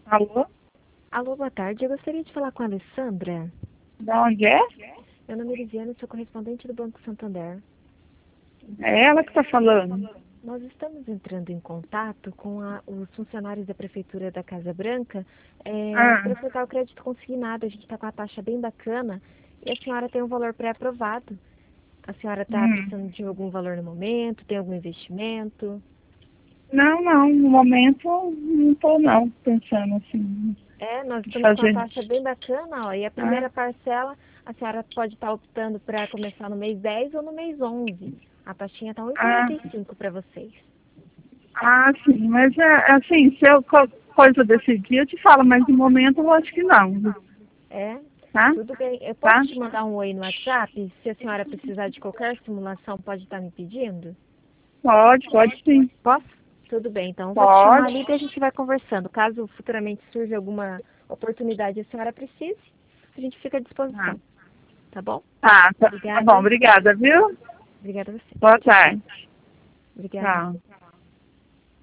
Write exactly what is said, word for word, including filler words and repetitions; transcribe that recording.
Alô? Alô, boa tarde. Eu gostaria de falar com a Alessandra. Da onde é? Meu nome é Lisiane, sou correspondente do Banco Santander. É ela que está falando. Nós estamos entrando em contato com a- os funcionários da Prefeitura da Casa Branca é, Ah, para acertar o crédito consignado. A gente está com uma taxa bem bacana e a senhora tem um valor pré-aprovado. A senhora está hum. precisando de algum valor no momento? Tem algum investimento? Não, não, no momento não estou não pensando assim É, nós de estamos com uma fazer. taxa bem bacana, ó, e a Ah, primeira parcela a senhora pode estar optando para começar no mês dez ou no mês onze. A taxinha está ah, um vírgula quarenta e cinco para vocês. ah, sim, mas é assim, se eu co- coisa decidir, eu te falo, mas no momento eu acho que não, É? tá? Tudo bem. Eu posso Tá? te mandar um oi no WhatsApp? Se a senhora precisar de qualquer simulação, pode estar me pedindo? Pode, pode sim. Posso? Tudo bem, então eu vou te chamar Pode. ali e a gente vai conversando. Caso futuramente surja alguma oportunidade e a senhora precise, a gente fica à Ah, disposição. Tá bom? tá, tá, tá bom, Obrigada. obrigada, viu? Obrigada a você. Boa Tchau, tchau. tarde. Obrigada. Tchau.